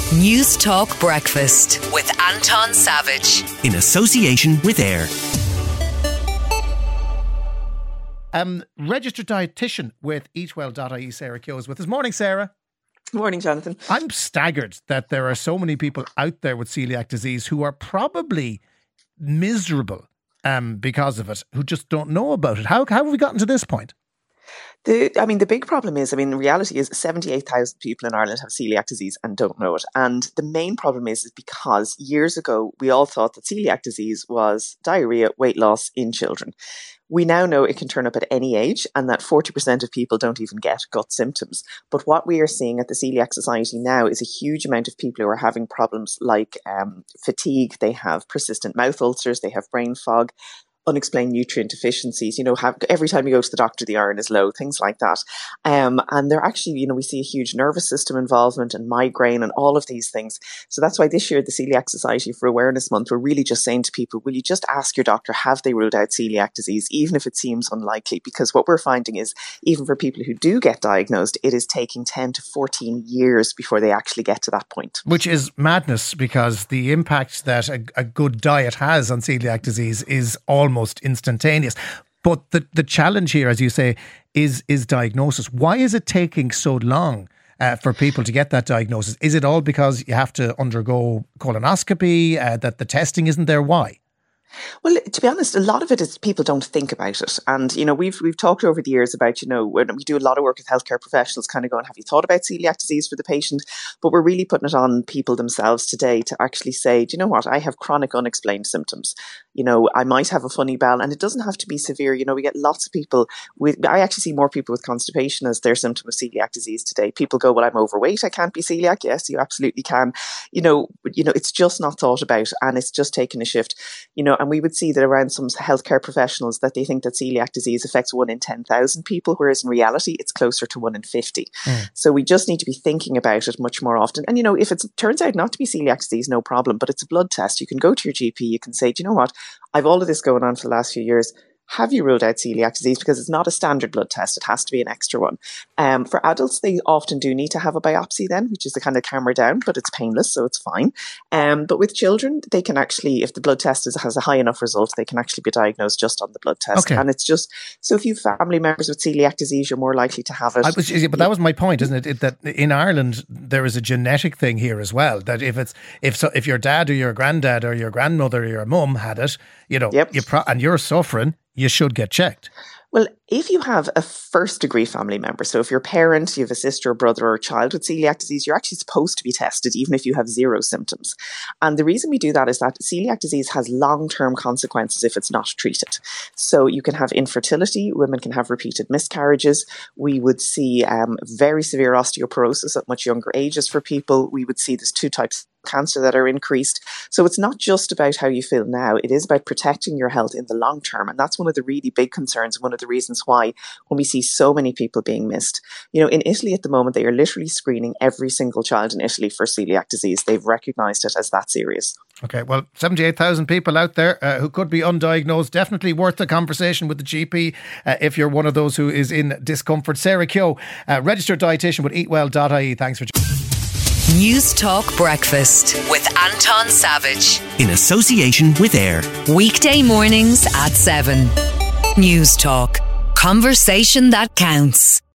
News Talk Breakfast with Anton Savage. In association with AIR. Registered dietitian with eatwell.ie, Sarah Keogh, is with us. Morning, Sarah. Morning, Jonathan. I'm staggered that there are so many people out there with celiac disease who are probably miserable because of it, who just don't know about it. How have we gotten to this point? The big problem is, the reality is 78,000 people in Ireland have celiac disease and don't know it. And the main problem is because years ago, we all thought that celiac disease was diarrhea, weight loss in children. We now know it can turn up at any age and that 40% of people don't even get gut symptoms. But what we are seeing at the Celiac Society now is a huge amount of people who are having problems like fatigue. They have persistent mouth ulcers, they have brain fog, unexplained nutrient deficiencies, every time you go to the doctor, the iron is low, things like that. And they're actually, we see a huge nervous system involvement and migraine and all of these things. So that's why this year, the Celiac Society for Awareness Month, we're really just saying to people, will you just ask your doctor, have they ruled out celiac disease, even if it seems unlikely? Because what we're finding is, even for people who do get diagnosed, it is taking 10 to 14 years before they actually get to that point. Which is madness, because the impact that a good diet has on celiac disease is almost instantaneous. But the challenge here, as you say, is diagnosis. Why is it taking so long for people to get that diagnosis? Is it all because you have to undergo colonoscopy, that the testing isn't there? Why? Well, to be honest, a lot of it is people don't think about it. And, we've talked over the years about, when we do a lot of work with healthcare professionals kind of going, have you thought about celiac disease for the patient? But we're really putting it on people themselves today to actually say, do you know what? I have chronic unexplained symptoms. I might have a funny bowel, and it doesn't have to be severe. We get lots of people I actually see more people with constipation as their symptom of celiac disease today. People go, well, I'm overweight, I can't be celiac. Yes, you absolutely can. It's just not thought about, and it's just taken a shift, and we would see that around some healthcare professionals that they think that celiac disease affects 1 in 10,000 people, whereas in reality, it's closer to 1 in 50. So we just need to be thinking about it much more often. And, if it turns out not to be celiac disease, no problem, but it's a blood test. You can go to your GP, you can say, do you know what? I've all of this going on for the last few years. Have you ruled out celiac disease? Because it's not a standard blood test. It has to be an extra one. For adults, they often do need to have a biopsy then, which is the kind of camera down, but it's painless, so it's fine. But with children, they can actually, if the blood test has a high enough result, they can actually be diagnosed just on the blood test. Okay. And it's just, so if you have family members with celiac disease, you're more likely to have it. But that was my point, isn't it? That in Ireland, there is a genetic thing here as well, that if your dad or your granddad or your grandmother or your mum had it, and you're suffering, you should get checked. Well, if you have a first degree family member, so if you're a parent, you have a sister, or brother, or a child with celiac disease, you're actually supposed to be tested even if you have zero symptoms. And the reason we do that is that celiac disease has long-term consequences if it's not treated. So you can have infertility, women can have repeated miscarriages. We would see very severe osteoporosis at much younger ages for people. We would see there's 2 types of cancer that are increased. So it's not just about how you feel now, it is about protecting your health in the long term. And that's one of the really big concerns, one of the reasons why when we see so many people being missed. In Italy at the moment, they are literally screening every single child in Italy for celiac disease. They've recognised it as that serious. Okay, well, 78,000 people out there who could be undiagnosed. Definitely worth a conversation with the GP if you're one of those who is in discomfort. Sarah Keogh, registered dietitian with eatwell.ie. Thanks for News Talk Breakfast with Anton Savage. In association with AIR. Weekday mornings at 7. News Talk. Conversation that counts.